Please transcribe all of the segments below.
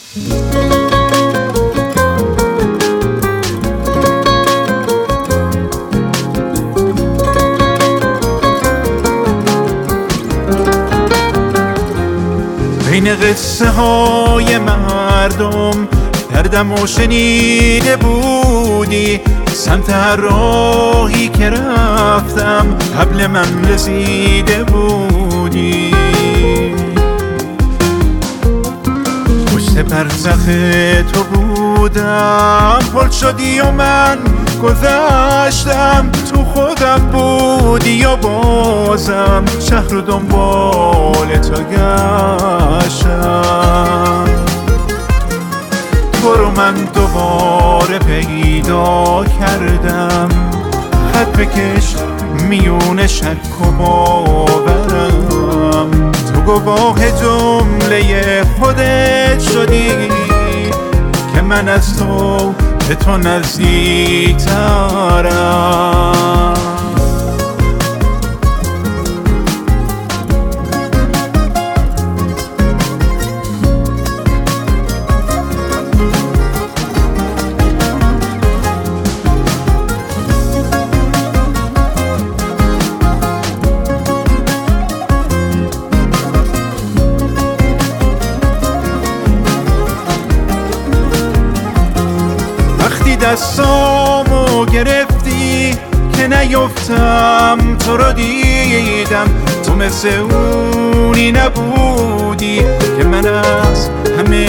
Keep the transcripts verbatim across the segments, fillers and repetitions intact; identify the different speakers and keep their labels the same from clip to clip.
Speaker 1: بین قصه های مردم دردم و شنیده بودی، سمت هر راهی که رفتم حبل من رسیده بودی. پشت برزخ تو بودم، پل شدی و من گذشتم، تو خودم بودی و بازم شهر رو دنبال تو گشتم. تو رو من دوباره پیدا کردم، خط بکش میون شک و باورم. تو گواه جمله خودت شدی که من از تو به تو نزدیکترم. دستامو گرفتی که نیفتم، تو رو دیدم، تو مثل اونی نبودی که من از همه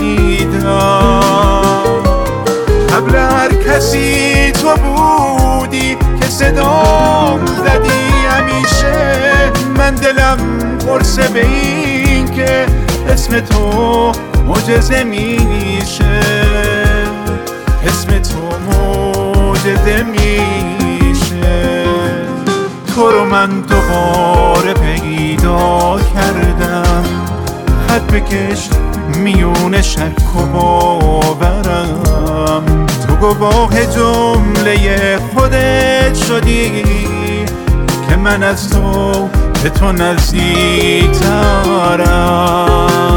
Speaker 1: شنیدم. قبل هر کسی تو بودی که صدام زدی همیشه، من دلم قرصه به این که اسم تو معجزه میشه، اسم تو معجزه میشه. تو رو من دوباره پیدا کردم، خط بکش میون شک و باورم. تو گواه جمله خودت شدی که من از تو به تو نزدیکترم.